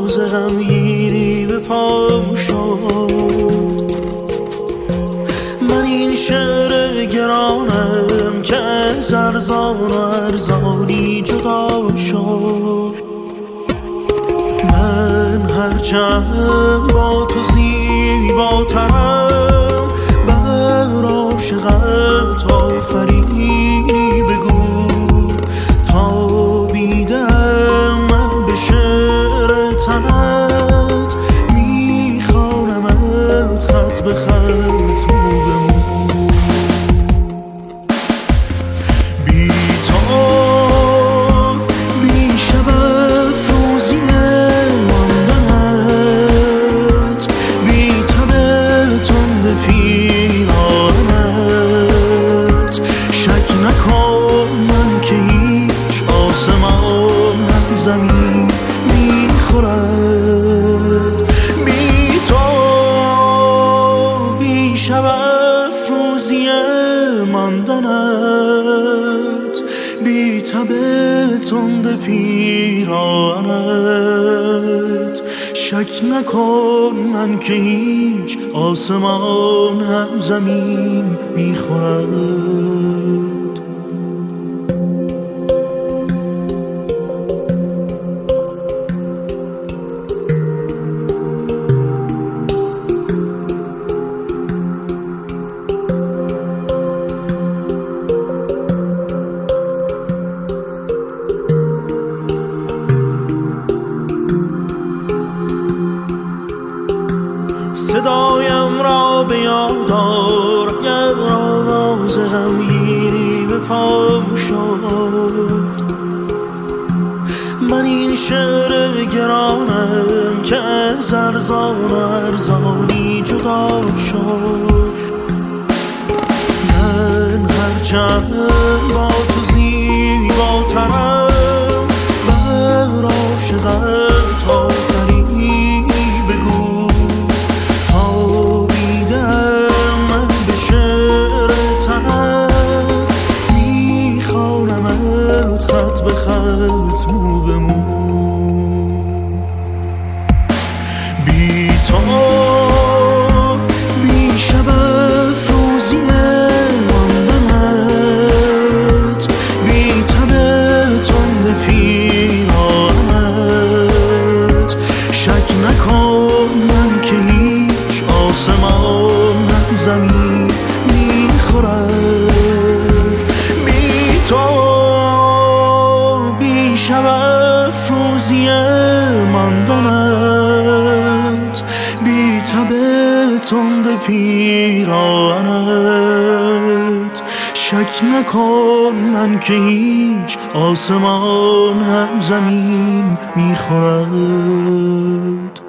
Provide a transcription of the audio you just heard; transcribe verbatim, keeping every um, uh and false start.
آواز غمگینی به پام شد. من این شعر گرانم که از ارزان و ارزانی جدا شد. من هرچند با تو زیباترم، بر عاشقت آفرینی بگو. تا بیدم من به شعر تنت، میخوانمت خط به خط مو به مو. بی تو بی شب افروزی ماندنت، بی تب تند پیرانت. شک نکن من که هیچ آسمان هم زمین میخورد. بی تو بی شب افروزی ماندنت، بی تب تند پیرانت. شک نکن من که هیچ آسمان هم زمین میخورد. صدایم را به یاد آر اگر آواز غمگینی به پام شد. من این شعر گرانم که از ارزان و ارزانی جدا شد. من هرچند با تو زیباترم، بر عاشقت آفرینی بگو. تا بیدم من به شعر تنت، میخوانمت خط به خط مو به مو. بی تو بی شب افروزی ماندنت، بی تب تند پیرانت. شک نکن من که هیچ آسمان هم زمین میخورد. بی تو بی شب افروزی ماندنت، بی تب تند پیرانت. شک نکن من که هیچ آسمان هم زمین میخورد.